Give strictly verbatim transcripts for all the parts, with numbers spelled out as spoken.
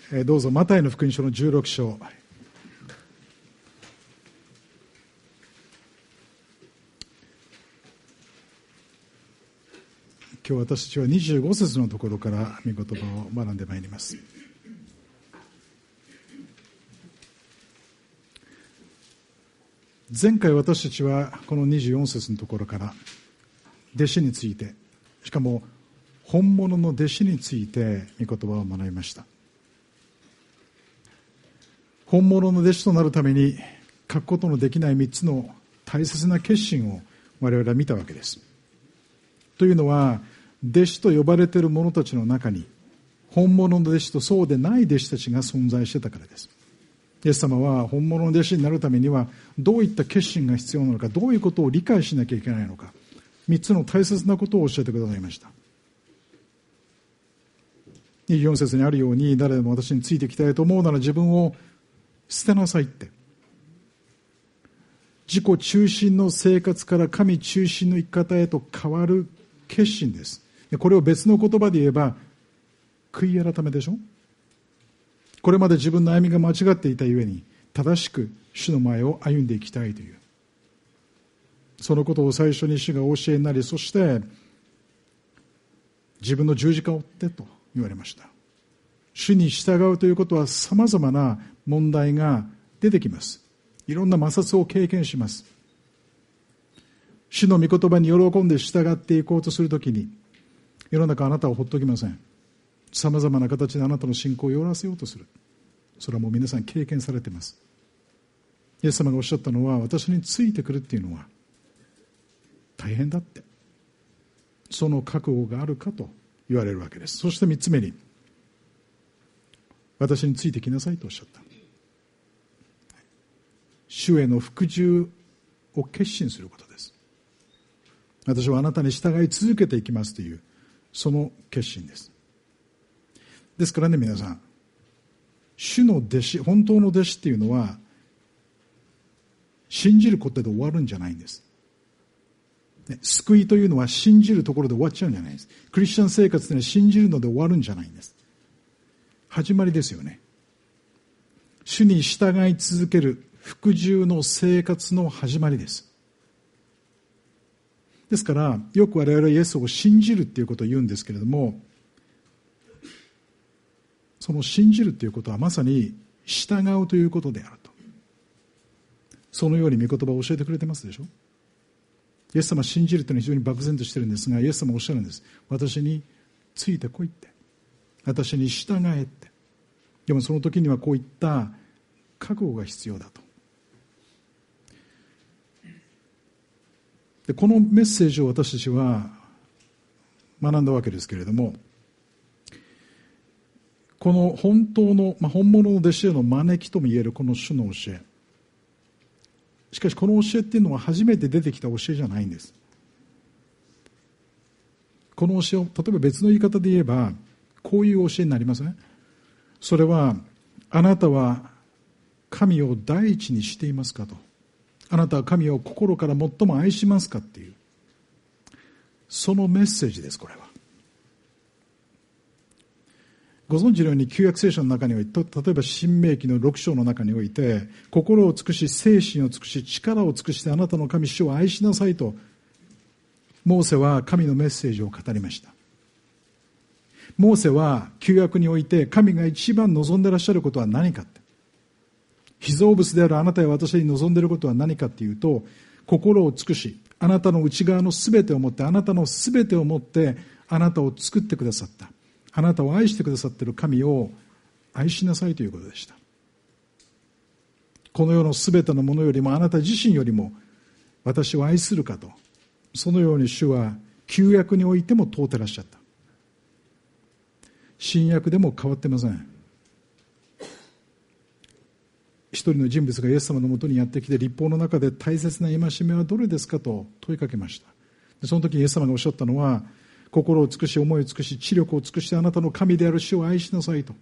どうぞマタイの福音書のじゅうろく章、今日私たちはにじゅうご節のところから御言葉を学んでまいります。前回私たちはこのにじゅうよん節のところから弟子について、しかも本物の弟子について御言葉を学びました。本物の弟子となるために書くことのできないみっつの大切な決心を我々は見たわけです。というのは、弟子と呼ばれている者たちの中に本物の弟子とそうでない弟子たちが存在してたからです。イエス様は本物の弟子になるためにはどういった決心が必要なのか、どういうことを理解しなきゃいけないのか、みっつの大切なことを教えてくださいました。にじゅうよん節にあるように、誰でも私についてきたいと思うなら自分を捨てなさいって、自己中心の生活から神中心の生き方へと変わる決心です。これを別の言葉で言えば悔い改めでしょ。これまで自分の歩みが間違っていたゆえに正しく主の前を歩んでいきたいという、そのことを最初に主がお教えになり、そして自分の十字架を追ってと言われました。主に従うということはさまざまな問題が出てきます。いろんな摩擦を経験します。主の御言葉に喜んで従っていこうとするときに、世の中あなたを放っておきません。さまざまな形であなたの信仰を弱らせようとする。それはもう皆さん経験されています。イエス様がおっしゃったのは、私についてくるっていうのは大変だって、その覚悟があるかと言われるわけです。そして三つ目に、私についてきなさいとおっしゃった。主への服従を決心することです。私はあなたに従い続けていきますという、その決心です。ですからね、皆さん、主の弟子、本当の弟子っていうのは信じることで終わるんじゃないんです。救いというのは信じるところで終わっちゃうんじゃないです。クリスチャン生活というのは信じるので終わるんじゃないんです。始まりですよね。主に従い続ける服従の生活の始まりです。ですからよく我々はイエスを信じるっていうことを言うんですけれども、その信じるということはまさに従うということであると、そのように御言葉を教えてくれてますでしょ。イエス様信じるというのは非常に漠然としてるんですが、イエス様おっしゃるんです。私についてこいって、私に従えって。でもその時にはこういった覚悟が必要だと。でこのメッセージを私たちは学んだわけですけれども、この本当の、まあ、本物の弟子への招きともいえるこの主の教え、しかしこの教えっていうのは初めて出てきた教えじゃないんです。この教えを例えば別の言い方で言えばこういう教えになりますね。それは、あなたは神を第一にしていますかと、あなたは神を心から最も愛しますかっていう、そのメッセージです。これはご存知のように旧約聖書の中において、例えば申命記のろく章の中において、心を尽くし精神を尽くし力を尽くしてあなたの神主を愛しなさいとモーセは神のメッセージを語りました。モーセは旧約において神が一番望んでいらっしゃることは何かって、被造物であるあなたや私に望んでいることは何かっていうと、心を尽くしあなたの内側のすべてを持って、あなたのすべてを持ってあなたを作ってくださった、あなたを愛してくださっている神を愛しなさいということでした。この世のすべてのものよりもあなた自身よりも私を愛するかと、そのように主は旧約においても問うてらっしゃった。新約でも変わってません。一人の人物がイエス様のもとにやってきて、律法の中で大切な戒めはどれですかと問いかけました。でその時にイエス様がおっしゃったのは、心を尽くし思いを尽くし知力を尽くしてあなたの神である主を愛しなさいと。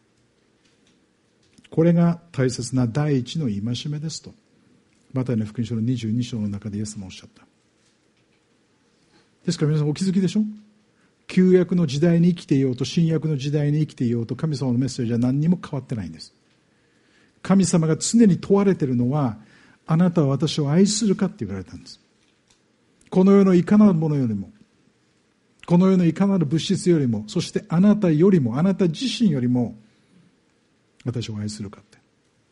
これが大切な第一の戒めですと、マタイの福音書のにじゅうに章の中でイエス様がおっしゃった。ですから皆さんお気づきでしょ。 旧約の時代に生きていようと新約の時代に生きていようと、神様のメッセージは何にも変わってないんです。神様が常に問われているのは、あなたは私を愛するかって言われたんです。この世のいかなるものよりも、この世のいかなる物質よりも、そしてあなたよりも、あなた自身よりも私を愛するかって、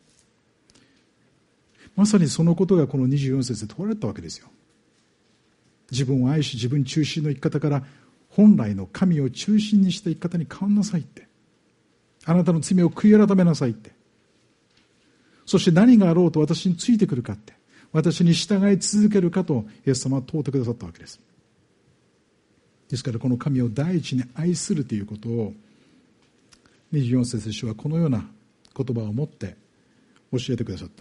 まさにそのことがこのにじゅうよん節で問われたわけですよ。自分を愛し自分中心の生き方から本来の神を中心にした生き方に変わんなさいって、あなたの罪を悔い改めなさいって、そして何があろうと私についてくるかって、私に従い続けるかとイエス様は問うてくださったわけです。ですからこの神を第一に愛するということをにじゅうよん節で主はこのような言葉を持って教えてくださった、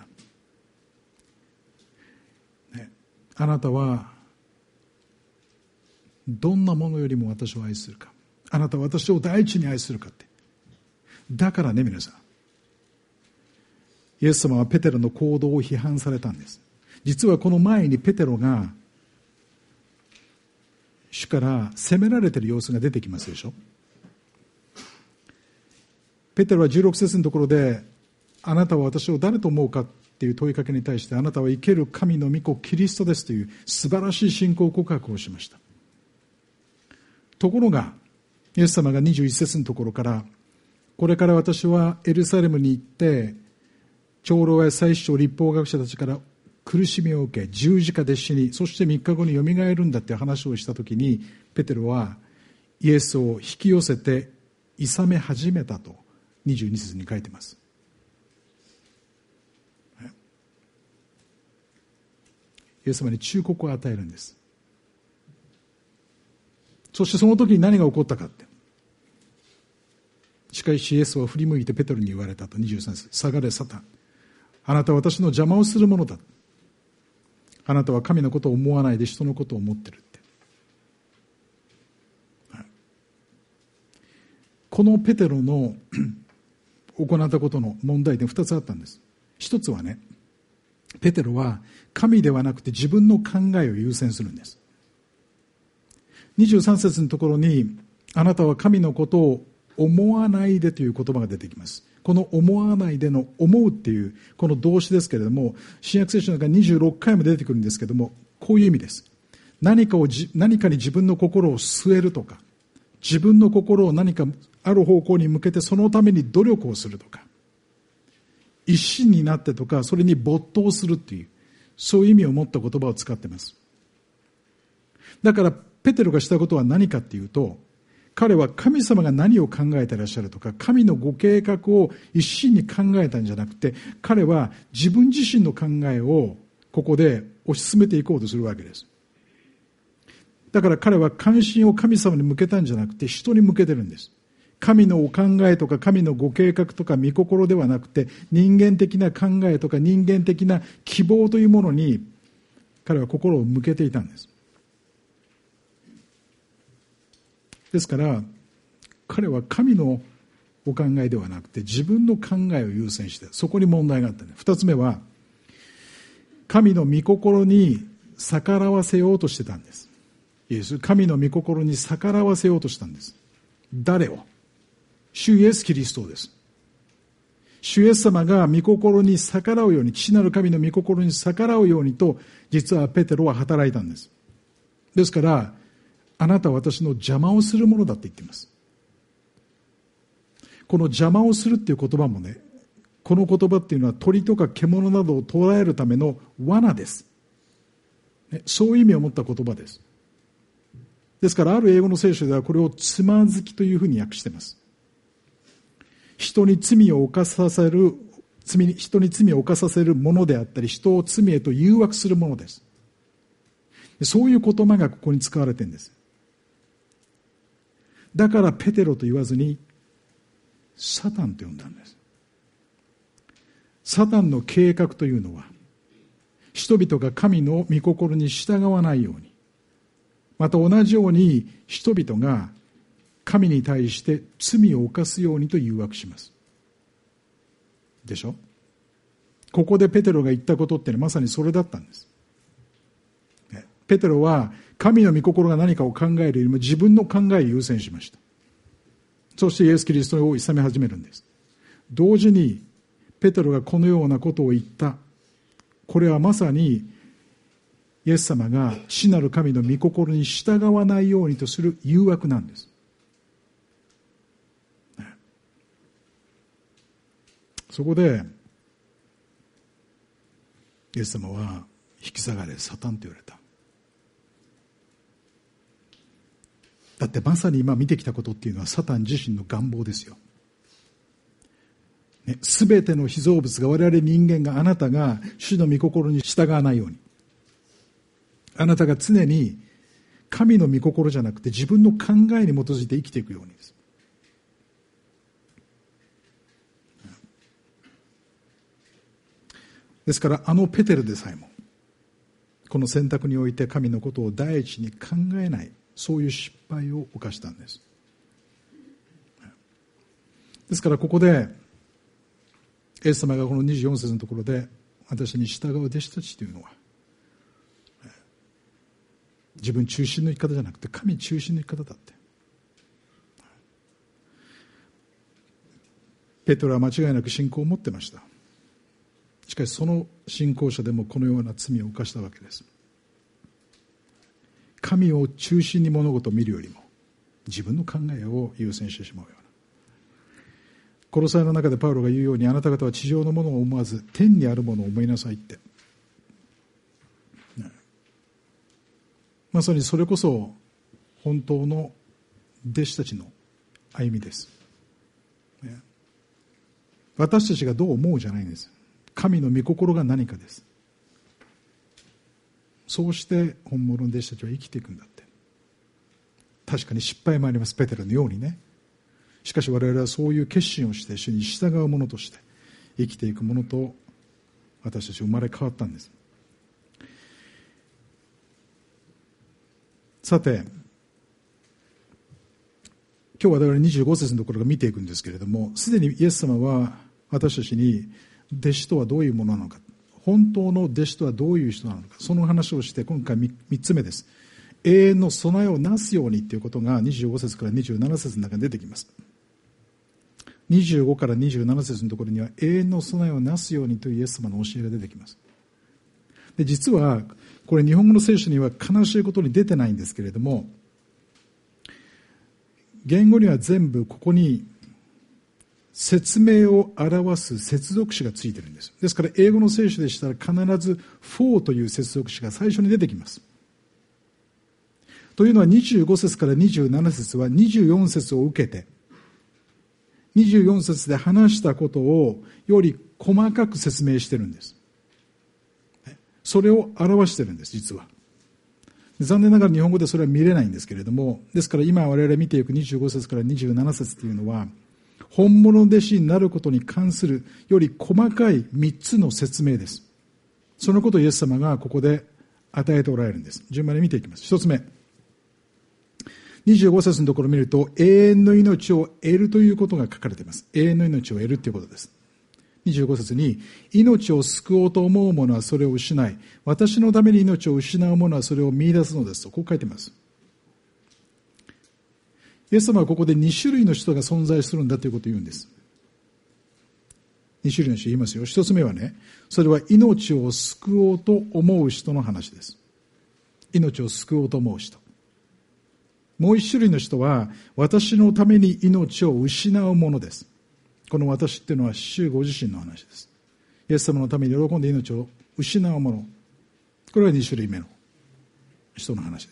ね、あなたはどんなものよりも私を愛するか、あなたは私を第一に愛するかって。だからね、皆さん、イエス様はペテロの行動を批判されたんです。実はこの前にペテロが主から責められている様子が出てきますでしょ。ペテロはじゅうろく節のところで、あなたは私を誰と思うかっていう問いかけに対して、あなたは生ける神の御子キリストですという素晴らしい信仰告白をしました。ところがイエス様がにじゅういち節のところから、これから私はエルサレムに行って長老や祭司長律法学者たちから苦しみを受け十字架で死に、そしてみっかごによみがえるんだって話をしたときに、ペテロはイエスを引き寄せて諌め始めたとにじゅうに節に書いてます。イエス様に忠告を与えるんです。そしてその時に何が起こったかって、しかしイエスは振り向いてペテロに言われたとにじゅうさん節、下がれサタン、あなたは私の邪魔をするものだ、あなたは神のことを思わないで人のことを思ってるって。このペテロの行ったことの問題点ふたつあったんです。一つはね、ペテロは神ではなくて自分の考えを優先するんです。にじゅうさん節のところに、あなたは神のことを思わないでという言葉が出てきます。この思わないでの思うっていうこの動詞ですけれども、新約聖書の中ににじゅうろっかいも出てくるんですけれども、こういう意味です。何かをじ何かに自分の心を据えるとか、自分の心を何かある方向に向けてそのために努力をするとか、一心になってとか、それに没頭するっていう、そういう意味を持った言葉を使っています。だからペテロがしたことは何かっていうと、彼は神様が何を考えていらっしゃるとか、神のご計画を一心に考えたんじゃなくて、彼は自分自身の考えをここで推し進めていこうとするわけです。だから彼は関心を神様に向けたんじゃなくて人に向けてるんです。神のお考えとか神のご計画とか御心ではなくて、人間的な考えとか人間的な希望というものに彼は心を向けていたんです。ですから彼は神のお考えではなくて自分の考えを優先して、そこに問題があったね。二つ目は、神の御心に逆らわせようとしてたんです。イエス、神の御心に逆らわせようとしたんです。誰を？主イエスキリストです。主イエス様が御心に逆らうように、父なる神の御心に逆らうようにと、実はペテロは働いたんです。ですからあなたは私の邪魔をするものだって言っています。この邪魔をするっていう言葉もね、この言葉っていうのは鳥とか獣などを捕らえるための罠です、ね、そういう意味を持った言葉です。ですからある英語の聖書ではこれをつまずきというふうに訳しています。人に罪を犯させる罪に人に罪を犯させるものであったり、人を罪へと誘惑するものです。そういう言葉がここに使われているんです。だからペテロと言わずにサタンと呼んだんです。サタンの計画というのは、人々が神の御心に従わないように、また同じように人々が神に対して罪を犯すようにと誘惑しますでしょ。ここでペテロが言ったことってのはまさにそれだったんです、ね、 ペテロは神の御心が何かを考えるよりも自分の考えを優先しました。そしてイエス・キリストを諌め始めるんです。同時にペテロがこのようなことを言った。これはまさにイエス様が父なる神の御心に従わないようにとする誘惑なんです。そこでイエス様は引き下がれサタンと言われた。だってまさに今見てきたことっていうのはサタン自身の願望ですよ。すべての被造物が我々人間があなたが主の御心に従わないように、あなたが常に神の御心じゃなくて自分の考えに基づいて生きていくようにです。ですからあのペテルでさえもこの選択において神のことを第一に考えない、そういう失敗を犯したんです。ですからここでイエス様がこのにじゅうよん節のところで私に従う弟子たちというのは自分中心の生き方じゃなくて神中心の生き方だって。ペテロは間違いなく信仰を持ってました。しかしその信仰者でもこのような罪を犯したわけです。神を中心に物事を見るよりも自分の考えを優先してしまうような。コロサイの中でパウロが言うように、あなた方は地上のものを思わず天にあるものを思いなさいって、ね、まさにそれこそ本当の弟子たちの歩みです、ね、私たちがどう思うじゃないんです。神の御心が何かです。そうして本物の弟子たちは生きていくんだって。確かに失敗もあります、ペテロのようにね。しかし我々はそういう決心をして主に従う者として生きていく者と私たち生まれ変わったんです。さて、今日我々にじゅうご節のところが見ていくんですけれども、すでにイエス様は私たちに弟子とはどういうものなのか、本当の弟子とはどういう人なのか、その話をして、今回みっつめです。永遠の備えをなすようにということがにじゅうご節からにじゅうなな節の中に出てきます。にじゅうごからにじゅうなな節のところには永遠の備えをなすようにというイエス様の教えが出てきます。で、実はこれ日本語の聖書には悲しいことに出てないんですけれども、言語には全部ここに説明を表す接続詞がついているんです。ですから英語の聖書でしたら必ず for という接続詞が最初に出てきます。というのはにじゅうご節からにじゅうなな節はにじゅうよん節を受けてにじゅうよん節で話したことをより細かく説明しているんです。それを表しているんです、実は。残念ながら日本語でそれは見れないんですけれども、ですから今我々見ていくにじゅうご節からにじゅうなな節というのは本物弟子になることに関するより細かいみっつの説明です。そのことをイエス様がここで与えておられるんです。順番に見ていきます。一つ目、にじゅうご節のところを見ると永遠の命を得るということが書かれています。永遠の命を得るということです。にじゅうご節に、命を救おうと思う者はそれを失い、私のために命を失う者はそれを見出すのですと、こう書いています。イエス様はここでに種類の人が存在するんだということを言うんです。に種類の人言いますよ。一つ目はね、それは命を救おうと思う人の話です。命を救おうと思う人。もう一種類の人は私のために命を失うものです。この私っていうのは主ご自身の話です。イエス様のために喜んで命を失うもの、これはに種類目の人の話です。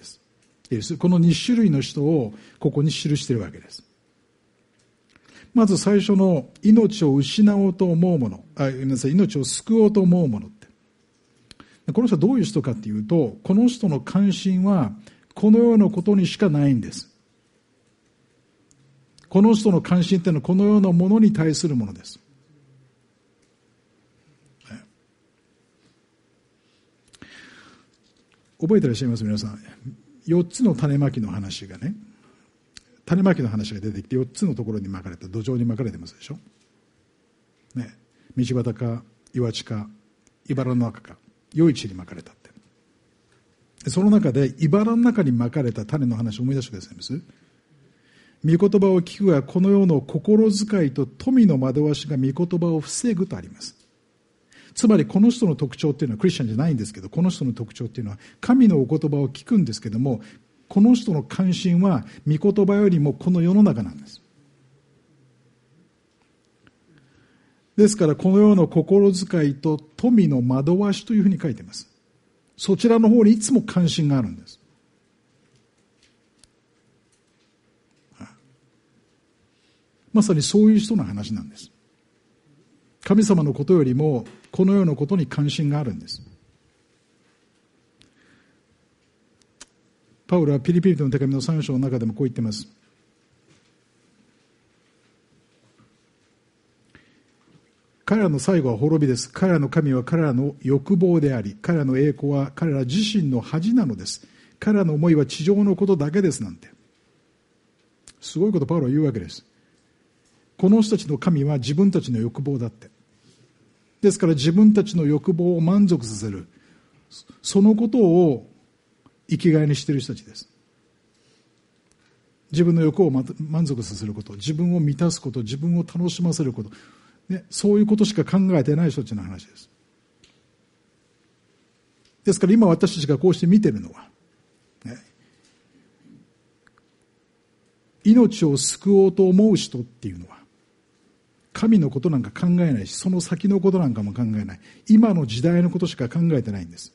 このに種類の人をここに記しているわけです。まず最初の命を失おうと思うもの、あ、ごめんなさい、命を救おうと思うものって、この人はどういう人かっていうと、この人の関心はこのようなことにしかないんです。この人の関心っていうのはこのようなものに対するものです。覚えていらっしゃいます皆さん。よっつの種まきの話がね、種まきの話が出てきてよっつのところにまかれた、土壌にまかれてますでしょ、ね、道端か岩地か茨の中か良い地にまかれたって。 その中で茨の中にまかれた種の話を思い出してくださいます。御言葉を聞くがこの世の心遣いと富の惑わしが御言葉を防ぐとあります。つまりこの人の特徴っていうのはクリスチャンじゃないんですけど、この人の特徴っていうのは神のお言葉を聞くんですけども、この人の関心は御言葉よりもこの世の中なんです。ですからこの世の心遣いと富の惑わしというふうに書いています。そちらの方にいつも関心があるんです。まさにそういう人の話なんです。神様のことよりもこの世のことに関心があるんです。パウロはピリピリとの手紙のさん章の中でもこう言っています。彼らの最後は滅びです。彼らの神は彼らの欲望であり、彼らの栄光は彼ら自身の恥なのです。彼らの思いは地上のことだけですなんて。すごいことパウロは言うわけです。この人たちの神は自分たちの欲望だって。ですから自分たちの欲望を満足させる、そのことを生きがいにしている人たちです。自分の欲を満足させること、自分を満たすこと、自分を楽しませること、ね、そういうことしか考えていない人たちの話です。ですから今私たちがこうして見ているのは、ね、命を救おうと思う人っていうのは神のことなんか考えないし、その先のことなんかも考えない。今の時代のことしか考えてないんです。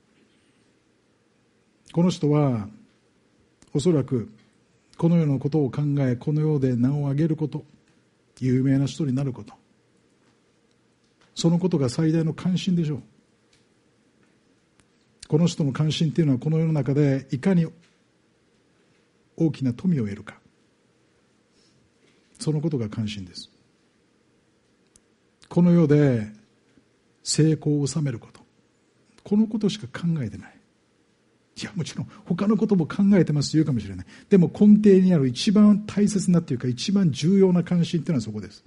この人はおそらくこの世のことを考え、この世で名を上げること、有名な人になること、そのことが最大の関心でしょう。この人の関心っていうのはこの世の中でいかに大きな富を得るか、そのことが関心です。この世で成功を収めること、このことしか考えてない。いやもちろん他のことも考えてますと言うかもしれない。でも根底にある一番大切なというか一番重要な関心というのはそこです。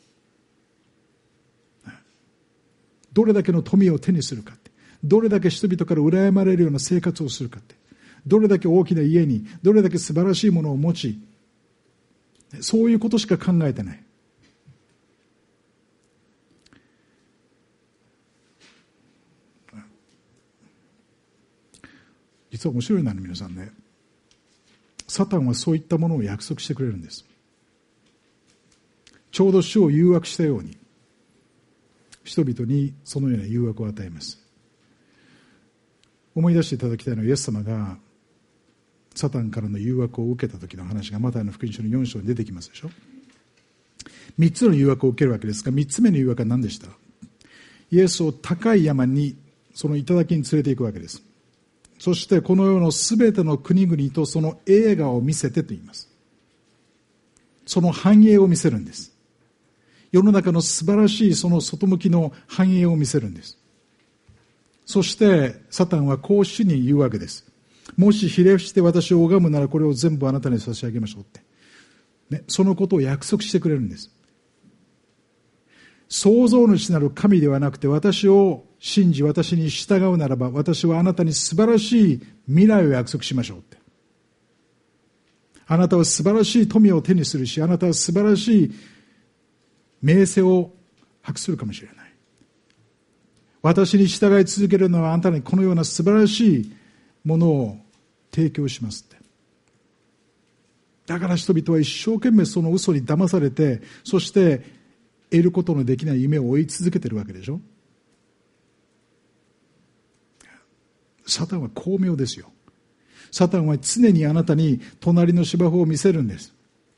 どれだけの富を手にするかって、どれだけ人々から羨まれるような生活をするかって、どれだけ大きな家にどれだけ素晴らしいものを持ち、そういうことしか考えてない。実は面白いな、皆さんね。サタンはそういったものを約束してくれるんです。ちょうど主を誘惑したように人々にそのような誘惑を与えます。思い出していただきたいのは、イエス様がサタンからの誘惑を受けた時の話がマタイの福音書のよん章に出てきますでしょ。みっつの誘惑を受けるわけですが、みっつめの誘惑は何でした？イエスを高い山に、その頂に連れて行くわけです。そしてこの世のすべての国々とその栄華を見せてと言います。その繁栄を見せるんです。世の中の素晴らしいその外向きの繁栄を見せるんです。そしてサタンはこう主に言うわけです。もしひれ伏して私を拝むならこれを全部あなたに差し上げましょうって、ね、そのことを約束してくれるんです。創造主なる神ではなくて、私を信じ私に従うならば私はあなたに素晴らしい未来を約束しましょうって。あなたは素晴らしい富を手にするし、あなたは素晴らしい名声を博するかもしれない。私に従い続けるのはあなたにこのような素晴らしいものを提供しますって。だから人々は一生懸命その嘘に騙されて、そして得ることのできない夢を追い続けているわけでしょ。サタンは巧妙ですよ。サタンは常にあなたに隣の芝生を見せるんです。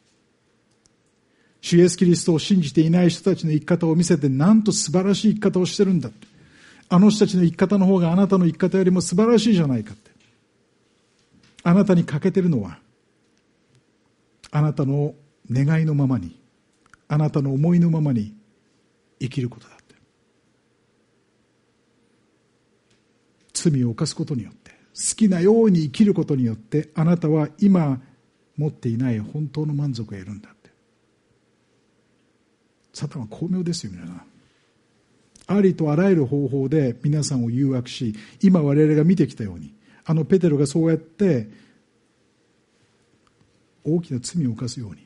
主イエスキリストを信じていない人たちの生き方を見せて、なんと素晴らしい生き方をしてるんだって。あの人たちの生き方の方があなたの生き方よりも素晴らしいじゃないかって。あなたに欠けてるのは、あなたの願いのままに、あなたの思いのままに生きることだって。罪を犯すことによって、好きなように生きることによって、あなたは今持っていない本当の満足を得るんだって。サタンは巧妙ですよ、皆さん。ありとあらゆる方法で皆さんを誘惑し、今我々が見てきたように、 あのペテロがそうやって大きな罪を犯すように、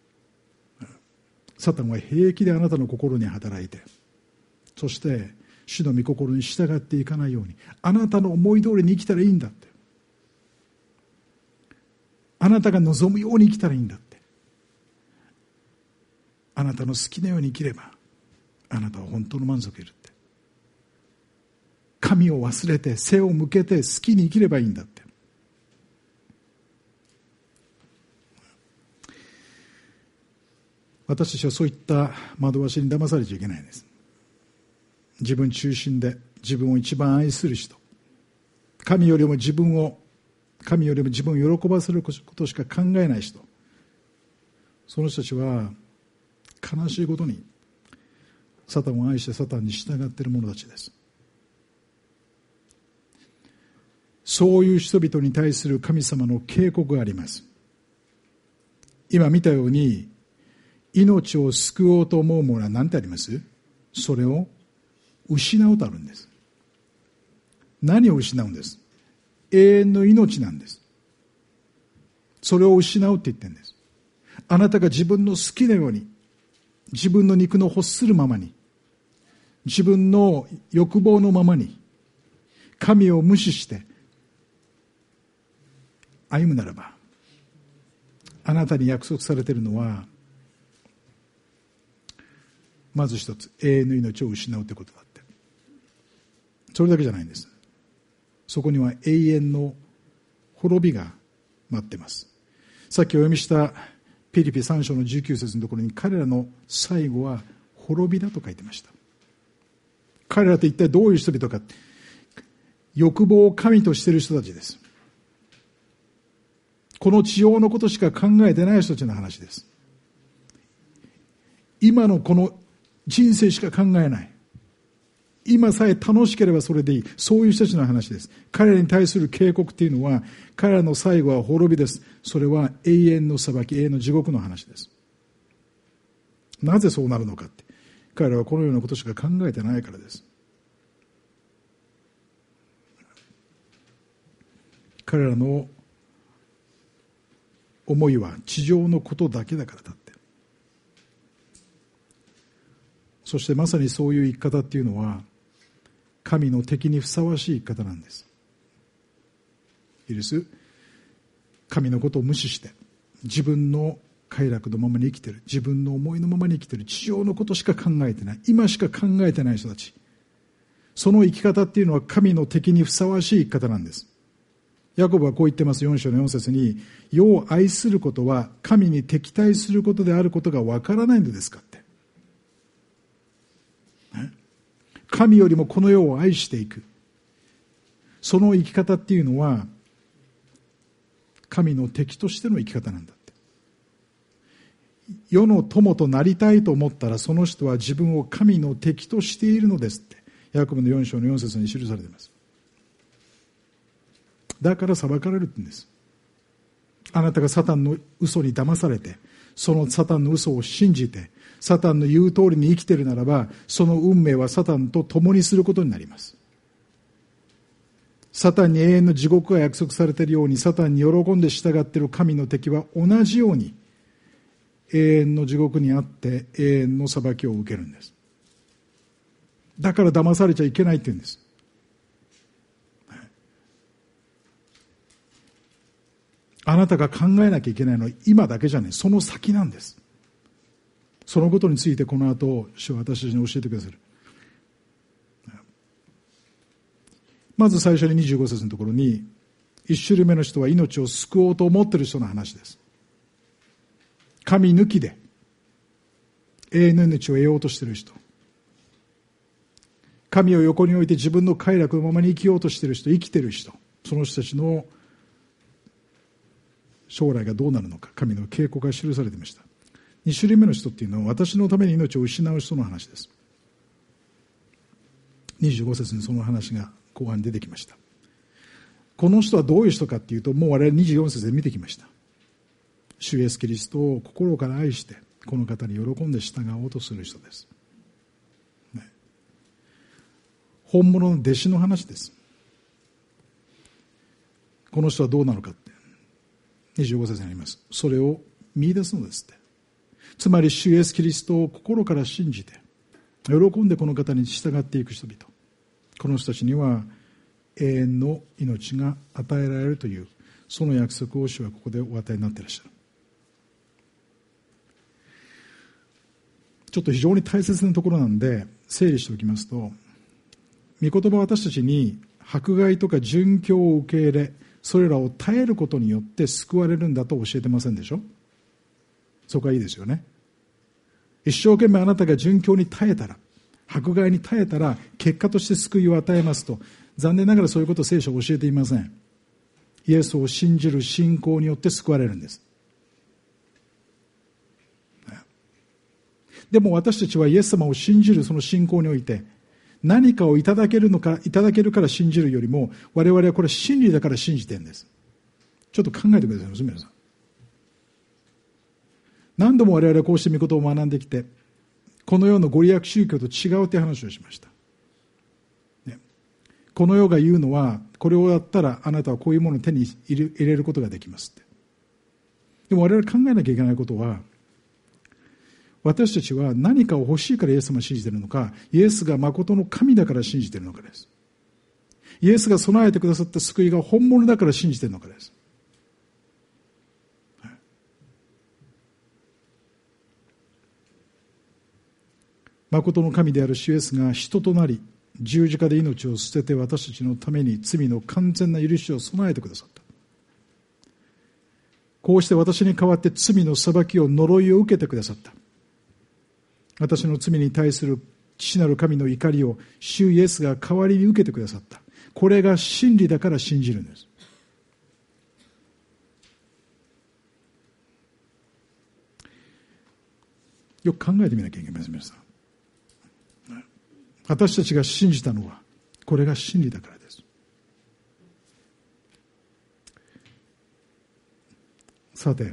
サタンは平気であなたの心に働いて、そして主の御心に従っていかないように、あなたの思い通りに生きたらいいんだって、あなたが望むように生きたらいいんだって、あなたの好きなように生きればあなたは本当の満足を得るって、神を忘れて背を向けて好きに生きればいいんだって。私たちはそういった惑わしに騙されちゃいけないんです。自分中心で自分を一番愛する人、神よりも自分を神よりも自分を喜ばせることしか考えない人、その人たちは悲しいことにサタンを愛してサタンに従っている者たちです。そういう人々に対する神様の警告があります。今見たように、命を救おうと思うものは何てあります？それを失うとあるんです。何を失うんです？永遠の命なんです。それを失うって言ってるんです。あなたが自分の好きなように、自分の肉の欲するままに、自分の欲望のままに、神を無視して歩むならば、あなたに約束されているのは、まず一つ、永遠の命を失うということだって。それだけじゃないんです。そこには永遠の滅びが待っています。さっきお読みしたピリピさん章のじゅうきゅう節のところに、彼らの最後は滅びだと書いてました。彼らと一体どういう人々か。欲望を神としている人たちです。この地上のことしか考えてない人たちの話です。今のこの人生しか考えない。今さえ楽しければそれでいい。そういう人たちの話です。彼らに対する警告っていうのは、彼らの最後は滅びです。それは永遠の裁き、永遠の地獄の話です。なぜそうなるのかって。彼らはこのようなことしか考えてないからです。彼らの思いは地上のことだけだからだって。そしてまさにそういう生き方っていうのは、神の敵にふさわしい生き方なんです。いいです。神のことを無視して自分の快楽のままに生きている、自分の思いのままに生きている、地上のことしか考えてない、今しか考えてない人たち、その生き方っていうのは神の敵にふさわしい生き方なんです。ヤコブはこう言ってます。よん章のよん節に、世を愛することは神に敵対することであることがわからないのですかって。神よりもこの世を愛していく、その生き方っていうのは神の敵としての生き方なんだって。世の友となりたいと思ったら、その人は自分を神の敵としているのですって、ヤコブのよん章のよん節に記されています。だから裁かれるって言うんです。あなたがサタンの嘘に騙されて、そのサタンの嘘を信じて、サタンの言う通りに生きているならば、その運命はサタンと共にすることになります。サタンに永遠の地獄が約束されているように、サタンに喜んで従っている神の敵は同じように永遠の地獄にあって永遠の裁きを受けるんです。だから騙されちゃいけないって言うんです。あなたが考えなきゃいけないのは今だけじゃない、その先なんです。そのことについてこの後、主は私たちに教えてくださる。まず最初ににじゅうご節のところに、一種類目の人は命を救おうと思っている人の話です。神抜きで永遠の命を得ようとしている人、神を横に置いて自分の快楽のままに生きようとしている人、生きている人、その人たちの将来がどうなるのか、神の警告が記されていました。二種類目の人っていうのは、私のために命を失う人の話です。にじゅうご節にその話が後半に出てきました。この人はどういう人かっていうと、もう我々にじゅうよん節で見てきました。主イエスキリストを心から愛して、この方に喜んで従おうとする人です、ね、本物の弟子の話です。 この人はどうなのかってにじゅうご節にあります。それを見出すのですって。つまり主イエスキリストを心から信じて喜んでこの方に従っていく人々、この人たちには永遠の命が与えられるというその約束を主はここでお与えになっていらっしゃる。ちょっと非常に大切なところなんで整理しておきますと、御言葉は私たちに迫害とか殉教を受け入れ、それらを耐えることによって救われるんだと教えてませんでしょ。そこはいいですよね。一生懸命あなたが殉教に耐えたら、迫害に耐えたら結果として救いを与えますと、残念ながらそういうことを聖書は教えていません。イエスを信じる信仰によって救われるんです。でも私たちはイエス様を信じるその信仰において、何かをいただけるのか、いただけるから信じるよりも、我々はこれ真理だから信じてるんです。ちょっと考えてください皆さん。何度も我々はこうして御言葉を学んできて、この世のご利益宗教と違うという話をしました、ね、この世が言うのは、これをやったらあなたはこういうものを手に入れることができますって。でも我々考えなきゃいけないことは、私たちは何かを欲しいからイエス様を信じているのか、イエスが誠の神だから信じているのかです。イエスが備えてくださった救いが本物だから信じているのかです。誠の神である主イエスが人となり、十字架で命を捨てて私たちのために罪の完全な許しを備えてくださった。こうして私に代わって罪の裁きを呪いを受けてくださった。私の罪に対する父なる神の怒りを主イエスが代わりに受けてくださった。これが真理だから信じるんです。よく考えてみなきゃいけません皆さん。私たちが信じたのはこれが真理だからです。さて、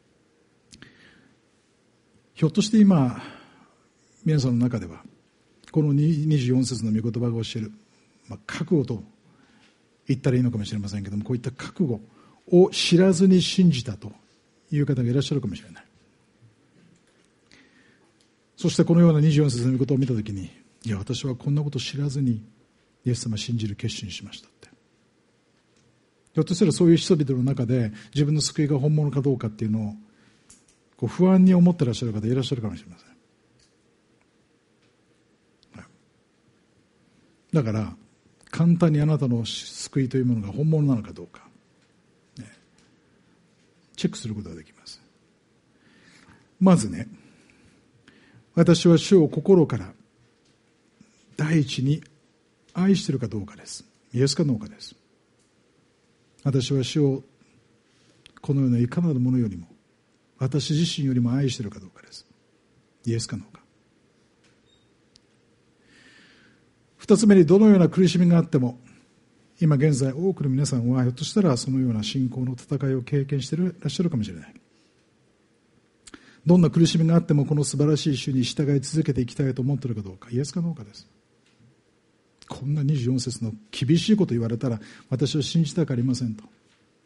ひょっとして今皆さんの中ではこのにじゅうよん節の御言葉が教える、まあ、覚悟と言ったらいいのかもしれませんけども、こういった覚悟を知らずに信じたという方がいらっしゃるかもしれない。そしてこのようなにじゅうよん節の御言葉を見たときに、いや私はこんなことを知らずにイエス様を信じる決心しましたって、ひょっとしたらそういう人々の中で自分の救いが本物かどうかっていうのをこう不安に思っていらっしゃる方いらっしゃるかもしれません。だから簡単にあなたの救いというものが本物なのかどうか、ね、チェックすることができます。まずね、私は主を心から第一に愛しているかどうかです。イエスかどうかです。私は主をこのようないかなるものよりも私自身よりも愛しているかどうかです。イエスかどうか。二つ目に、どのような苦しみがあっても、今現在多くの皆さんはひょっとしたらそのような信仰の戦いを経験していらっしゃるかもしれない。どんな苦しみがあってもこの素晴らしい主に従い続けていきたいと思っているかどうか、イエスかどうかです。こんなにじゅうよん節の厳しいこと言われたら私は信じたくありませんと、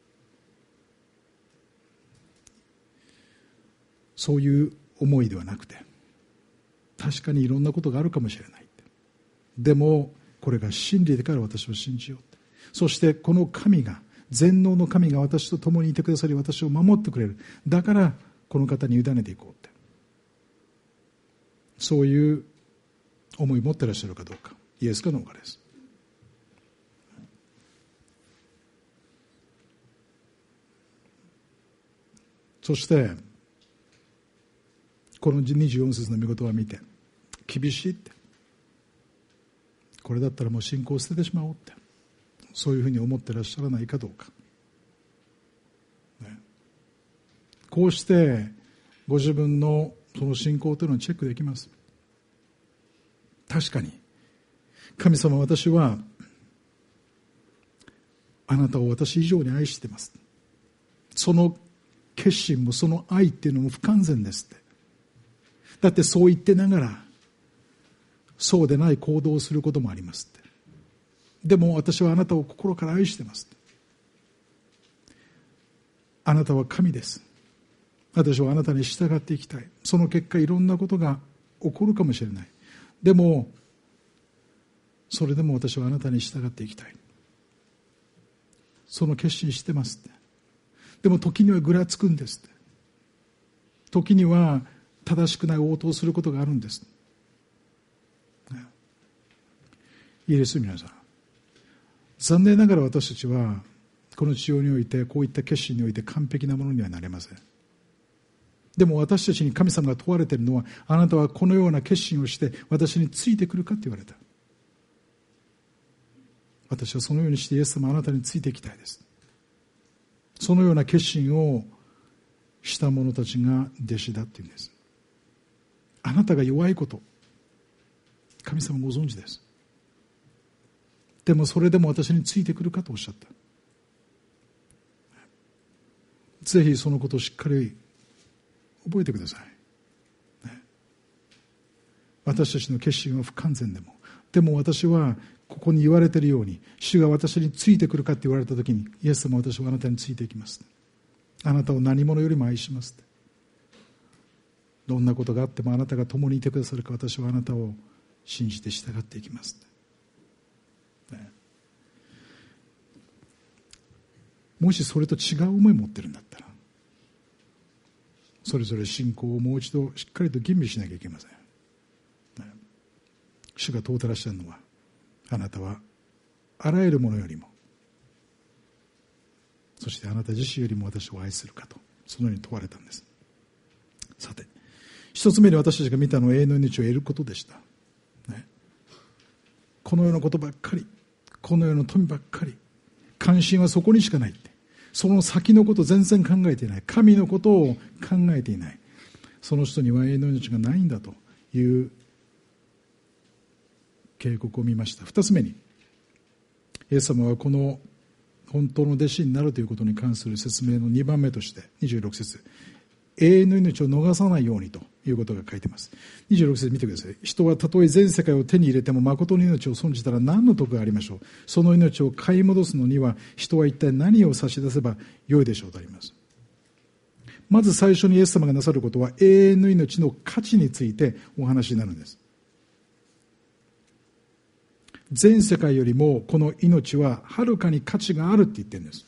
そういう思いではなくて、確かにいろんなことがあるかもしれない、でもこれが真理だから私を信じよう。そしてこの神が、全能の神が私と共にいてくださり私を守ってくれる。だからこの方に委ねていこうって、そういう思いを持っていらっしゃるかどうか、イエスかどうかです。そしてこのにじゅうよん節の御言葉を見て、厳しいって、これだったらもう信仰を捨ててしまおうって、そういうふうに思ってらっしゃらないかどうか、ね、こうしてご自分のその信仰というのをチェックできます。確かに神様、私はあなたを私以上に愛しています、その決心もその愛っていうのも不完全ですって。だってそう言ってながらそうでない行動をすることもありますって。でも私はあなたを心から愛してますって。 あなたは神です。私はあなたに従っていきたい。その結果いろんなことが起こるかもしれない。でもそれでも私はあなたに従っていきたい。その決心してますって。でも時にはぐらつくんですって。時には正しくない応答をすることがあるんです。いいです皆さん。残念ながら私たちはこの地上においてこういった決心において完璧なものにはなれません。でも私たちに神様が問われているのは、あなたはこのような決心をして私についてくるかって言われた。私はそのようにしてイエス様あなたについていきたいです。そのような決心をした者たちが弟子だっていうんです。あなたが弱いこと神様ご存知です。でもそれでも私についてくるかとおっしゃった。ぜひそのことをしっかり覚えてください、ね、私たちの決心は不完全でも、でも私はここに言われているように、主が私についてくるかって言われたときに、イエス様は私はあなたについていきます。あなたを何者よりも愛します。どんなことがあってもあなたが共にいてくださるか、私はあなたを信じて従っていきます、ね、もしそれと違う思いを持ってるんだったら、それぞれ信仰をもう一度しっかりと吟味しなきゃいけません、ね、主が問うてらっしゃるのは、あなたはあらゆるものよりも、そしてあなた自身よりも私を愛するかと、そのように問われたんです。さて、一つ目に私たちが見たのは永遠の命を得ることでした、ね、この世のことばっかり、この世の富ばっかり、関心はそこにしかないって、その先のことを全然考えていない、神のことを考えていない、その人には永遠の命がないんだという警告を見ました。二つ目に、イエス様はこの本当の弟子になるということに関する説明のにばんめとして、にじゅうろく節、永遠の命を逃さないようにということが書いています。にじゅうろく節見てください。人はたとえ全世界を手に入れても誠の命を損じたら何の得がありましょう。その命を買い戻すのには人は一体何を差し出せばよいでしょうとあります。まず最初にイエス様がなさることは、永遠の命の価値についてお話になるんです。全世界よりもこの命ははるかに価値があるって言ってるんです、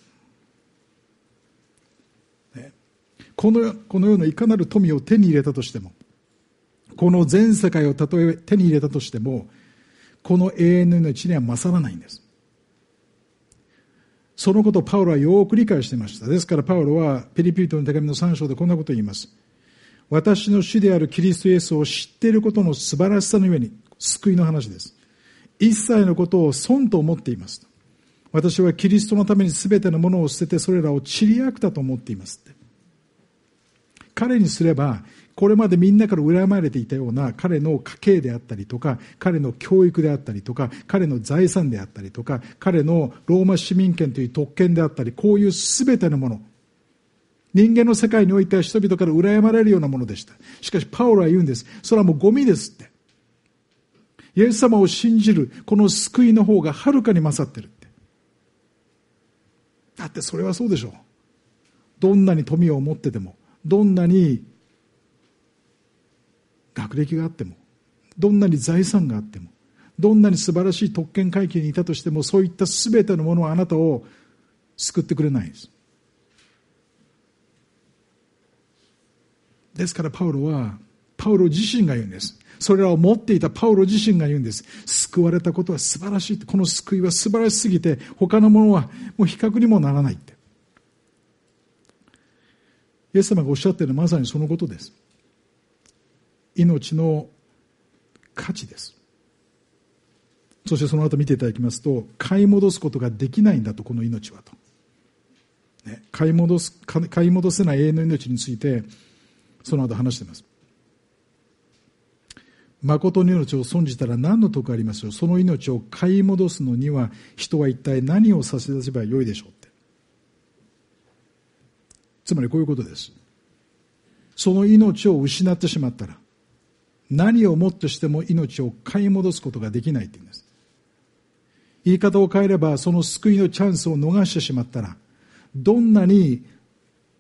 ね、この、この世のいかなる富を手に入れたとしても、この全世界をたとえ手に入れたとしても、この永遠の命には勝らないんです。そのことをパウロはよく理解していました。ですからパウロはピリピリトの手紙のさん章でこんなことを言います。私の主であるキリストイエスを知っていることの素晴らしさの上に、救いの話です。一切のことを損と思っています。私はキリストのために全てのものを捨ててそれらを塵悪だと思っていますって。彼にすれば、これまでみんなから恨まれていたような彼の家系であったりとか、彼の教育であったりとか、彼の財産であったりとか、彼のローマ市民権という特権であったり、こういう全てのもの、人間の世界においては人々から羨まれるようなものでした。しかしパウロは言うんです。それはもうゴミですって。イエス様を信じるこの救いの方がはるかに勝ってるって。だってそれはそうでしょう。どんなに富を持ってても、どんなに学歴があっても、どんなに財産があっても、どんなに素晴らしい特権階級にいたとしても、そういった全てのものはあなたを救ってくれないです。ですからパウロは、パウロ自身が言うんです。それらを持っていたパウロ自身が言うんです。救われたことは素晴らしい。この救いは素晴らしすぎて、他のものはもう比較にもならないって。イエス様がおっしゃっているのはまさにそのことです。命の価値です。そしてその後見ていただきますと、買い戻すことができないんだと、この命はと。ね、買い戻す、買い戻せない永遠の命について、その後話しています。誠の命を損じたら何の得がありますよ。その命を買い戻すのには人は一体何を差し出せばよいでしょうって。つまりこういうことです。その命を失ってしまったら何をもってしても命を買い戻すことができないって言うんです。言い方を変えれば、その救いのチャンスを逃してしまったら、どんなに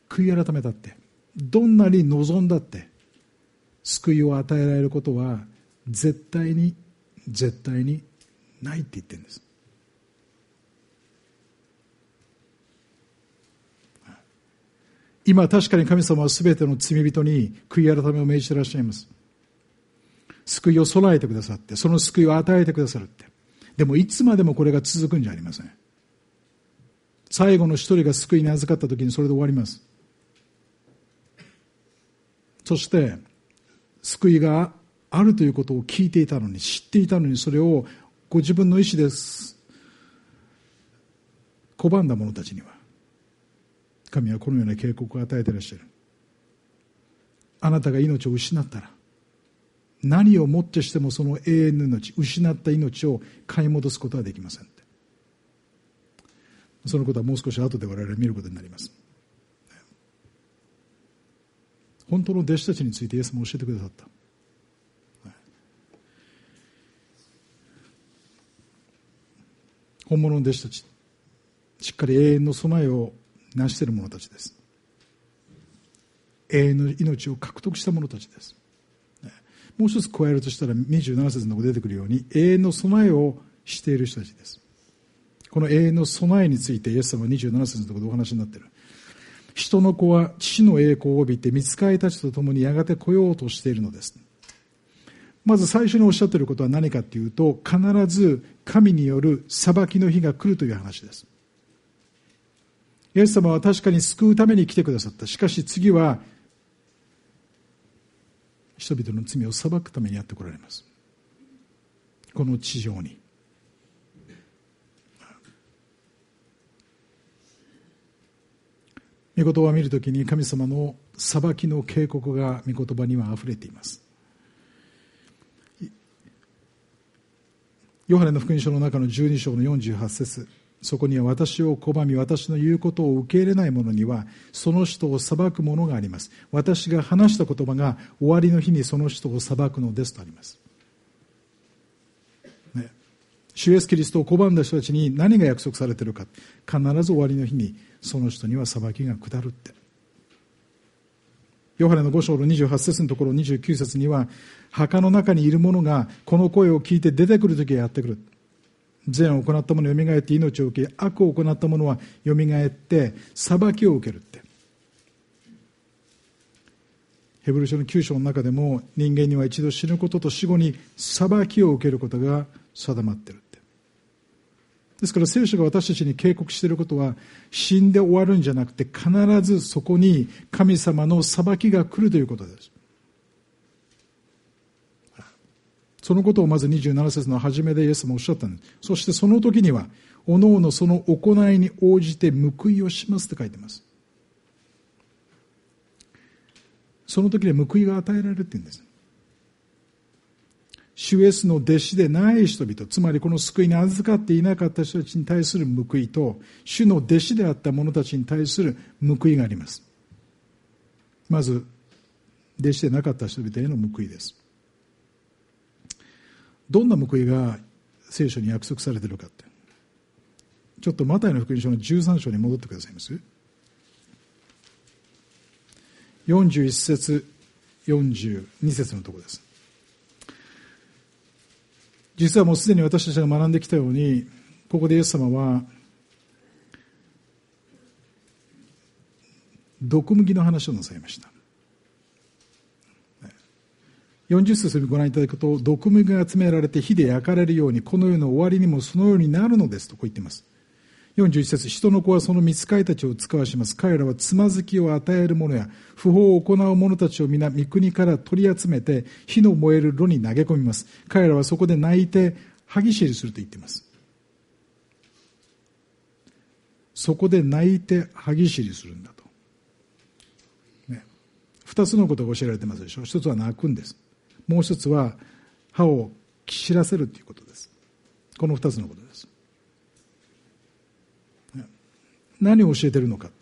悔い改めたって、どんなに望んだって救いを与えられることは絶対に絶対にないって言ってるんです。今確かに神様はすべての罪人に悔い改めを命じていらっしゃいます。救いを備えてくださって、その救いを与えてくださるって。でもいつまでもこれが続くんじゃありません。最後の一人が救いに預かった時にそれで終わります。そして救いがあるということを聞いていたのに、知っていたのに、それをご自分の意思です拒んだ者たちには神はこのような警告を与えていらっしゃる。あなたが命を失ったら何をもってしてもその永遠の命、失った命を買い戻すことはできませんって。そのことはもう少し後で我々見ることになります。本当の弟子たちについてイエスも教えてくださった。本物の弟子たち、しっかり永遠の備えを成している者たちです。永遠の命を獲得した者たちです。もう一つ加えるとしたらにじゅうなな節のところ出てくるように、永遠の備えをしている人たちです。この永遠の備えについてイエス様はにじゅうなな節のところでお話になっている。人の子は父の栄光を帯びて御使いたちと共にやがて来ようとしているのです。まず最初におっしゃっていることは何かというと、必ず神による裁きの日が来るという話です。イエス様は確かに救うために来てくださった。しかし次は人々の罪を裁くためにやって来られます。この地上に。御言葉を見るときに神様の裁きの警告が御言葉にはあふれています。ヨハネの福音書の中のじゅうに章のよんじゅうはち節、そこには私を拒み私の言うことを受け入れない者にはその人を裁くものがあります。私が話した言葉が終わりの日にその人を裁くのですとあります、ね、主イエスキリストを拒んだ人たちに何が約束されているか、必ず終わりの日にその人には裁きが下るって。ヨハネのご章のにじゅうはち節のところにじゅうきゅう節には、墓の中にいる者がこの声を聞いて出てくるときはやってくる。善を行った者はよみがえって命を受け、悪を行った者はよみがえって裁きを受けるって。ヘブル書のきゅう章の中でも、人間には一度死ぬことと死後に裁きを受けることが定まっているって。ですから聖書が私たちに警告していることは、死んで終わるんじゃなくて、必ずそこに神様の裁きが来るということです。そのことをまずにじゅうなな節の初めでイエスもおっしゃったんです。そしてその時にはおのおのその行いに応じて報いをしますって書いてます。その時に報いが与えられるって言うんです。主イエスの弟子でない人々、つまりこの救いに預かっていなかった人たちに対する報いと、主の弟子であった者たちに対する報いがあります。まず弟子でなかった人々への報いです。どんな報いが聖書に約束されているかって、ちょっとマタイの福音書のじゅうさん章に戻ってくださいます。よんじゅういち節よんじゅうに節のところです。実はもうすでに私たちが学んできたように、ここでイエス様は毒麦の話をなさいました。よんじゅう節をご覧いただくと、毒麦が集められて火で焼かれるように、この世の終わりにもそのようになるのですとこう言っています。よんじゅういち節、人の子はその御使いたちを使わします。彼らはつまずきを与える者や不法を行う者たちを皆御国から取り集めて火の燃える炉に投げ込みます。彼らはそこで泣いて歯ぎしりすると言っています。そこで泣いて歯ぎしりするんだと、ね、二つのことが教えられてますでしょ。一つは泣くんです。もう一つは歯をきしらせるということです。この二つのことです。何を教えているのかって、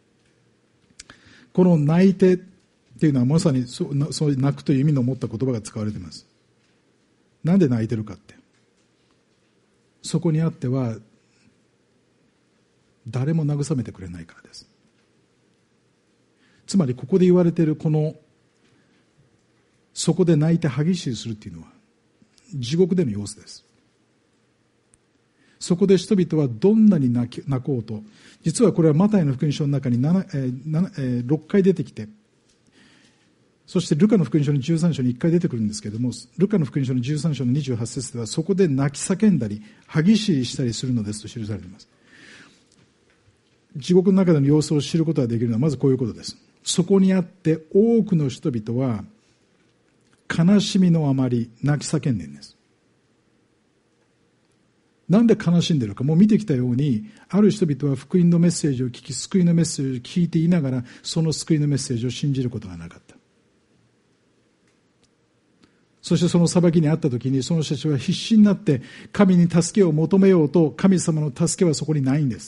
この泣いてっていうのはまさにそうそう泣くという意味の持った言葉が使われています。なんで泣いてるかって、そこにあっては誰も慰めてくれないからです。 つまりここで言われているこのそこで泣いて歯ぎしりするっていうのは地獄での様子です。そこで人々はどんなに泣き泣こうと、実はこれはマタイの福音書の中になな、えーななえー、ろっかい出てきて、そしてルカの福音書のじゅうさん章にいっかい出てくるんですけれども、ルカの福音書のじゅうさん章のにじゅうはち節ではそこで泣き叫んだり歯ぎしりしたりするのですと記されています。地獄の中での様子を知ることができるのはまずこういうことです。そこにあって多くの人々は悲しみのあまり泣き叫んでいるんです。なんで悲しんでいるか、もう見てきたように、ある人々は福音のメッセージを聞き、救いのメッセージを聞いていながら、その救いのメッセージを信じることがなかった。そしてその裁きにあったときに、その人たちは必死になって神に助けを求めようと、神様の助けはそこにないんです。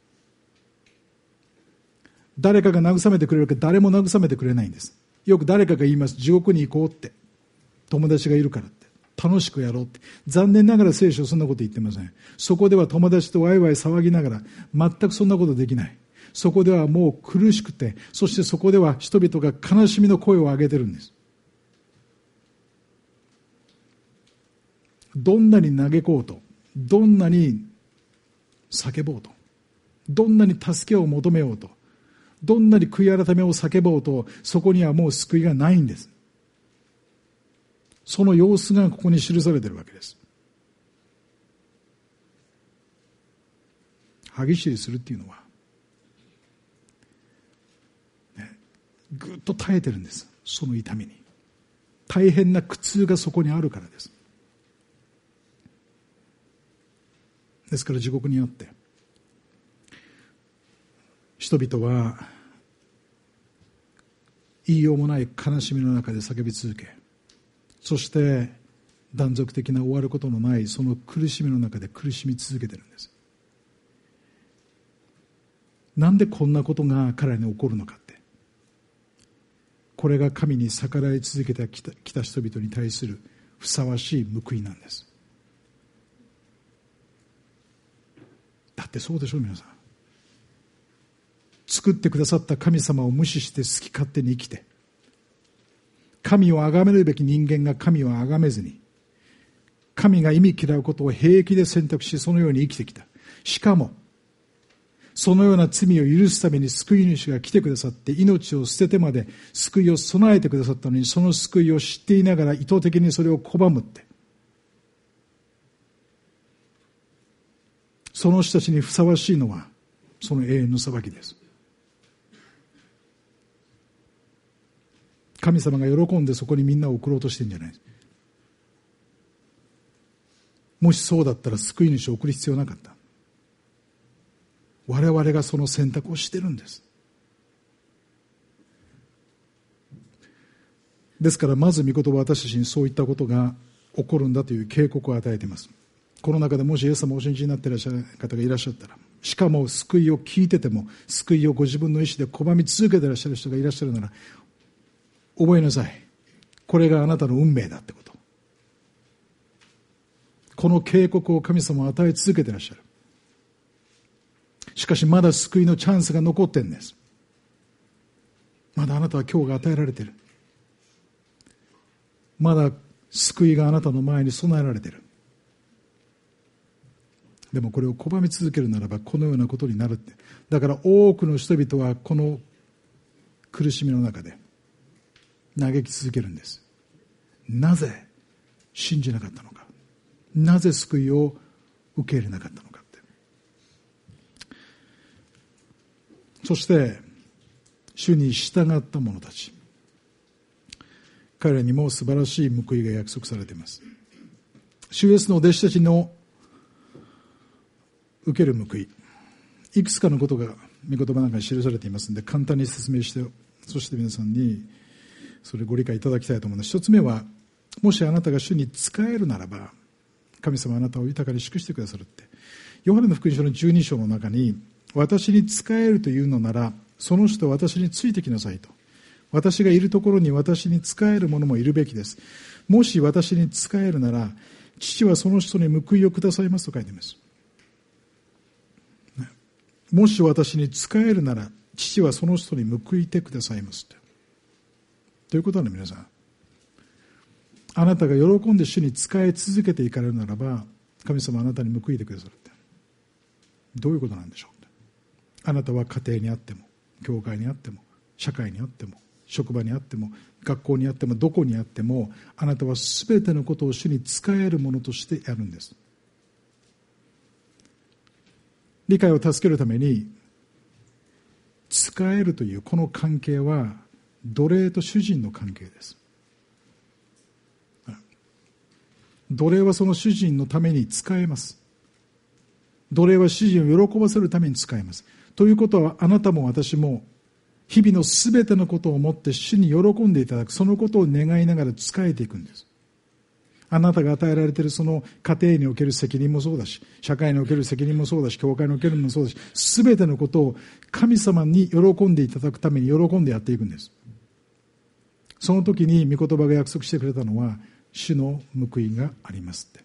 誰かが慰めてくれるか、誰も慰めてくれないんです。よく誰かが言います。地獄に行こうって、友達がいるからって、楽しくやろうって。残念ながら聖書はそんなこと言ってません。そこでは友達とワイワイ騒ぎながら全くそんなことできない。そこではもう苦しくて、そしてそこでは人々が悲しみの声を上げてるんです。どんなに嘆こうと、どんなに叫ぼうと、どんなに助けを求めようと、どんなに悔い改めを叫ぼうと、そこにはもう救いがないんです。その様子がここに記されているわけです。歯ぎしりするっていうのは、ね、ぐっと耐えてるんです。その痛みに。大変な苦痛がそこにあるからです。ですから地獄にあって人々は言いようもない悲しみの中で叫び続け、そして断続的な終わることのないその苦しみの中で苦しみ続けているんです。なんでこんなことが彼らに起こるのかって、これが神に逆らい続けてきた、きた人々に対するふさわしい報いなんです。だってそうでしょう。皆さん、作ってくださった神様を無視して好き勝手に生きて、神を崇めるべき人間が神を崇めずに、神が意味嫌うことを平気で選択し、そのように生きてきた。しかもそのような罪を許すために救い主が来てくださって、命を捨ててまで救いを備えてくださったのに、その救いを知っていながら意図的にそれを拒むって、その人たちにふさわしいのはその永遠の裁きです。神様が喜んでそこにみんなを送ろうとしてるんじゃないです。もしそうだったら救い主を送る必要なかった。我々がその選択をしてるんです。ですからまず御言葉は私たちにそういったことが起こるんだという警告を与えています。この中でもしイエス様をお信じになっていらっしゃる方がいらっしゃったら、しかも救いを聞いてても救いをご自分の意思で拒み続けていらっしゃる人がいらっしゃるなら、覚えなさい。これがあなたの運命だってこと。この警告を神様は与え続けていらっしゃる。しかしまだ救いのチャンスが残ってるんです。まだあなたは今日が与えられている。まだ救いがあなたの前に備えられている。でもこれを拒み続けるならばこのようなことになるって。だから多くの人々はこの苦しみの中で嘆き続けるんです。なぜ信じなかったのか、なぜ救いを受け入れなかったのかって。そして主に従った者たち、彼らにも素晴らしい報いが約束されています。主イエスの弟子たちの受ける報い、いくつかのことが御言葉なんかに記されていますので簡単に説明して、そして皆さんにそれをご理解いただきたいと思います。一つ目は、もしあなたが主に仕えるならば神様はあなたを豊かに祝してくださるって。ヨハネの福音書のじゅうに章の中に、私に仕えるというのならその人は私についてきなさいと、私がいるところに私に仕える者もいるべきです。もし私に仕えるなら父はその人に報いをくださいますと書いています。もし私に仕えるなら父はその人に報いてくださいますって。ということはね、皆さん、あなたが喜んで主に仕え続けていかれるならば、神様はあなたに報いてくださるって。どういうことなんでしょうって。あなたは家庭にあっても、教会にあっても、社会にあっても、職場にあっても、学校にあっても、どこにあっても、あなたはすべてのことを主に仕えるものとしてやるんです。理解を助けるために、仕えるというこの関係は奴隷と主人の関係です。奴隷はその主人のために仕えます。奴隷は主人を喜ばせるために仕えます。ということは、あなたも私も日々のすべてのことをもって主に喜んでいただく、そのことを願いながら仕えていくんです。あなたが与えられているその家庭における責任もそうだし、社会における責任もそうだし、教会におけるもそうだし、すべてのことを神様に喜んでいただくために喜んでやっていくんです。その時に御言葉が約束してくれたのは、主の報いがありますって。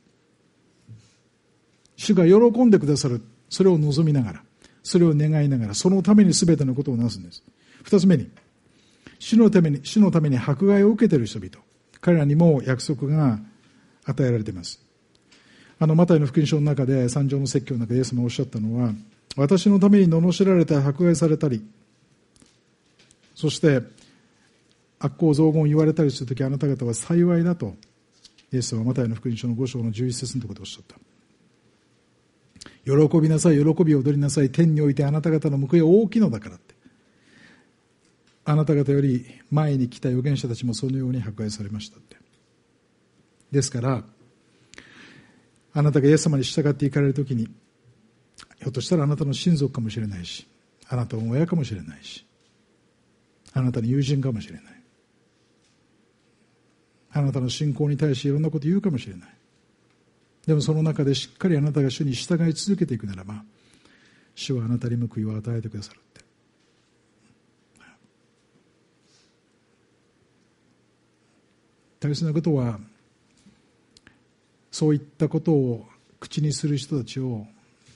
主が喜んでくださる、それを望みながら、それを願いながら、そのためにすべてのことをなすんです。二つ目に、主のために、主のために迫害を受けている人々、彼らにも約束が与えられています。あのマタイの福音書の中で、三条の説教の中でイエス様がおっしゃったのは、私のために罵られたり迫害されたり、そして悪行雑言を言われたりするとき、あなた方は幸いだとイエス様はマタイの福音書のご章のじゅういち節のところでおっしゃった。喜びなさい、喜びを踊りなさい、天においてあなた方の報いは大きいのだからって。あなた方より前に来た預言者たちもそのように迫害されましたって。ですからあなたがイエス様に従っていかれるときに、ひょっとしたらあなたの親族かもしれないし、あなたの親かもしれないし、あなたの友人かもしれない、あなたの信仰に対していろんなこと言うかもしれない。でもその中でしっかりあなたが主に従い続けていくならば、主はあなたに報いを与えてくださるって。大切なことは、そういったことを口にする人たちを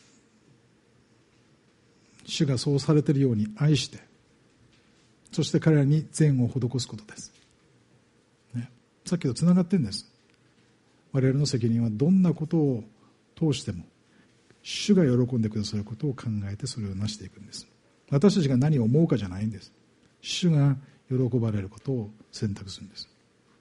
主がそうされているように愛して、そして彼らに善を施すことです、ね、さっきとつながってるんです。我々の責任はどんなことを通しても主が喜んでくださることを考えてそれを成していくんです。私たちが何を思うかじゃないんです。主が喜ばれることを選択するんです。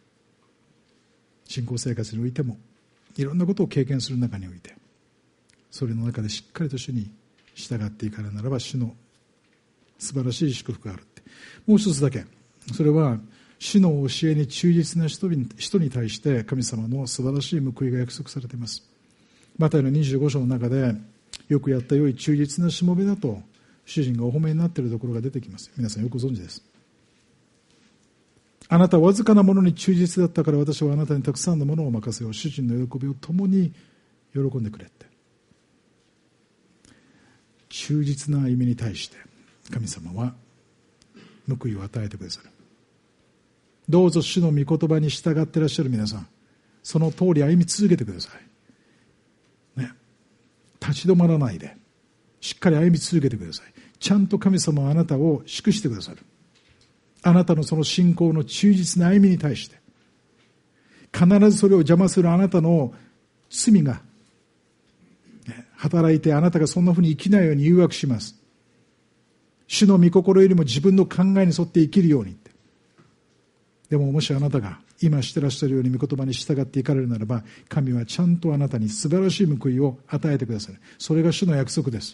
信仰生活においてもいろんなことを経験する中において、それの中でしっかりと主に従っていかれるならば、主の素晴らしい祝福があるって。もう一つだけ、それは主の教えに忠実な人に、人に対して神様の素晴らしい報いが約束されています。マタイのにじゅうご章の中で、よくやったよい忠実なしもべだと主人がお褒めになっているところが出てきます。皆さんよくご存知です。あなたはわずかなものに忠実だったから、私はあなたにたくさんのものを任せよう。主人の喜びを共に喜んでくれって。忠実な歩みに対して神様は報いを与えてくださる。どうぞ主の御言葉に従っていらっしゃる皆さん、その通り歩み続けてください、ね、立ち止まらないでしっかり歩み続けてください。ちゃんと神様はあなたを祝してくださる。あなたのその信仰の忠実な歩みに対して、必ずそれを邪魔するあなたの罪が働いて、あなたがそんなふうに生きないように誘惑します。主の御心よりも自分の考えに沿って生きるようにって。でももしあなたが今してらっしゃるように御言葉に従っていかれるならば、神はちゃんとあなたに素晴らしい報いを与えてくださる。それが主の約束です。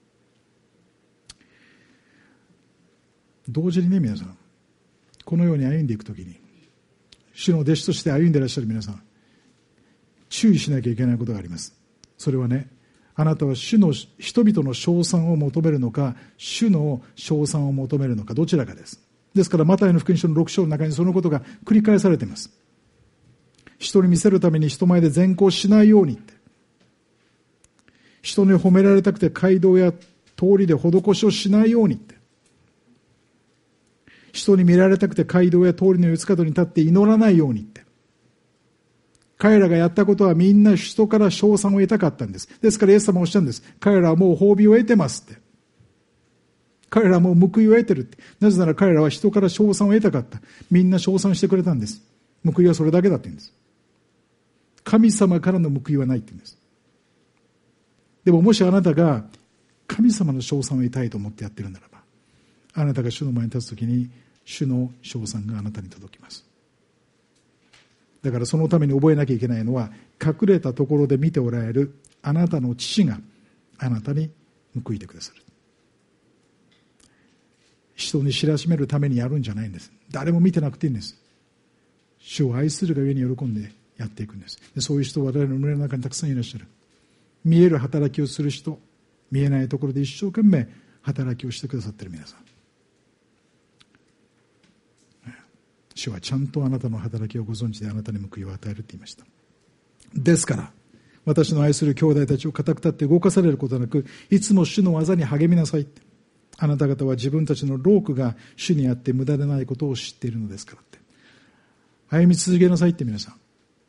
同時にね、皆さん、このように歩んでいくときに、主の弟子として歩んでいらっしゃる皆さん、注意しなきゃいけないことがあります。それはね、あなたは主の人々の称賛を求めるのか、主の称賛を求めるのか、どちらかです。ですからマタイの福音書のろく章の中にそのことが繰り返されています。人に見せるために人前で善行しないようにって、人に褒められたくて街道や通りで施しをしないようにって、人に見られたくて街道や通りの四つ角に立って祈らないようにって。彼らがやったことはみんな人から称賛を得たかったんです。ですからイエス様はおっしゃるんです。彼らはもう褒美を得てますって。 彼らも報いを得てるって。なぜなら彼らは人から称賛を得たかった。みんな称賛してくれたんです。報いはそれだけだって言うんです。神様からの報いはないって言うんです。でももしあなたが神様の称賛を得たいと思ってやってるならば、あなたが主の前に立つときに主の称賛があなたに届きます。だからそのために覚えなきゃいけないのは、隠れたところで見ておられるあなたの父があなたに報いてくださる。人に知らしめるためにやるんじゃないんです。誰も見てなくていいんです。主を愛するがゆえに喜んでやっていくんです。でそういう人は我々の群れの中にたくさんいらっしゃる。見える働きをする人、見えないところで一生懸命働きをしてくださっている皆さん、主はちゃんとあなたの働きをご存知であなたに報いを与えるって言いました。ですから私の愛する兄弟たちを固く立って動かされることなく、いつも主の技に励みなさいって。あなた方は自分たちの労苦が主にあって無駄でないことを知っているのですからって。歩み続けなさいって。皆さん、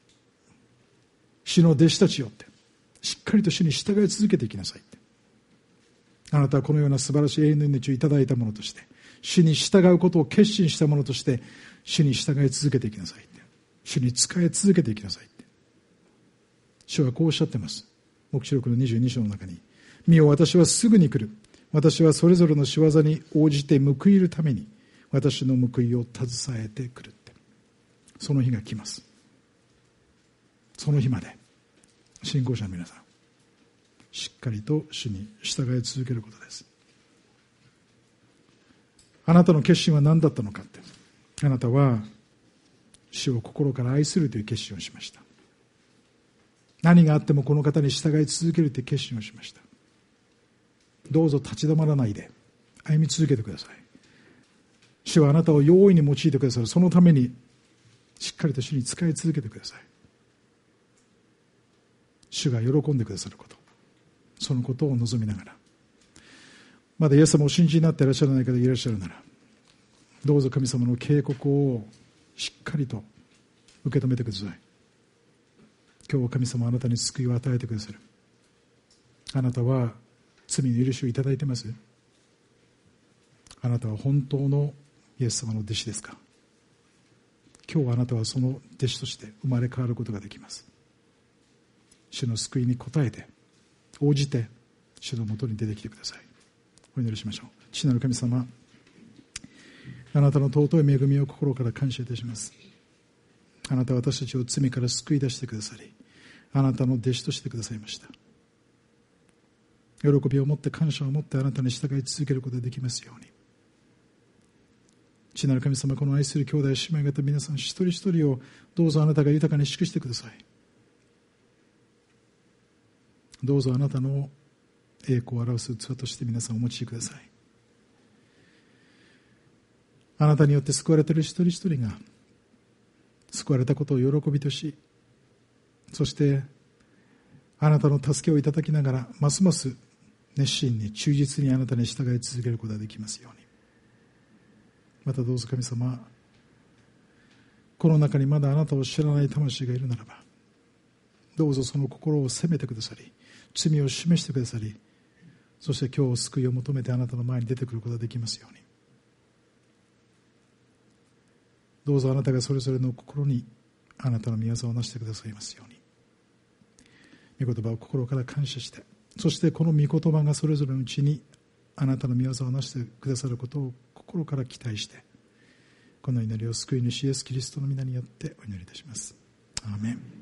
主の弟子たちよって、しっかりと主に従い続けていきなさいって。あなたはこのような素晴らしい永遠の命をいただいたものとして、主に従うことを決心したものとして、主に従い続けていきなさいって。主に仕え続けていきなさいって。主はこうおっしゃっています。黙示録のにじゅうに章の中に、見よ私はすぐに来る。私はそれぞれの仕業に応じて報いるために私の報いを携えてくるって。その日が来ます。その日まで信仰者の皆さん、しっかりと主に従い続けることです。あなたの決心は何だったのかって。あなたは主を心から愛するという決心をしました。何があってもこの方に従い続けるという決心をしました。どうぞ立ち止まらないで歩み続けてください。主はあなたを容易に用いてくださる。そのためにしっかりと主に仕え続けてください。主が喜んでくださること、そのことを望みながら、まだイエス様をお信じになっていらっしゃらない方がいらっしゃるなら、どうぞ神様の警告をしっかりと受け止めてください。今日神様はあなたに救いを与えてくださる。あなたは罪の許しをいただいてます？あなたは本当のイエス様の弟子ですか？今日あなたはその弟子として生まれ変わることができます。主の救いに応えて応じて主のもとに出てきてください。お祈りしましょう。父なる神様、あなたの尊い恵みを心から感謝いたします。あなたは私たちを罪から救い出してくださり、あなたの弟子としてくださいました。喜びを持って感謝を持ってあなたに従い続けることができますように。父なる神様、この愛する兄弟姉妹方皆さん一人一人をどうぞあなたが豊かに祝してください。どうぞあなたの栄光を表す器として皆さんお持ちください。あなたによって救われている一人一人が救われたことを喜びとし、そしてあなたの助けをいただきながらますます熱心に忠実にあなたに従い続けることができますように。またどうぞ神様、この中にまだあなたを知らない魂がいるならば、どうぞその心を責めてくださり、罪を示してくださり、そして今日救いを求めてあなたの前に出てくることができますように。どうぞあなたがそれぞれの心にあなたの御業をなしてくださいますように。御言葉を心から感謝して、そしてこの御言葉がそれぞれのうちにあなたの御業をなしてくださることを心から期待して、この祈りを救い主イエスキリストの皆によってお祈りいたします。アーメン。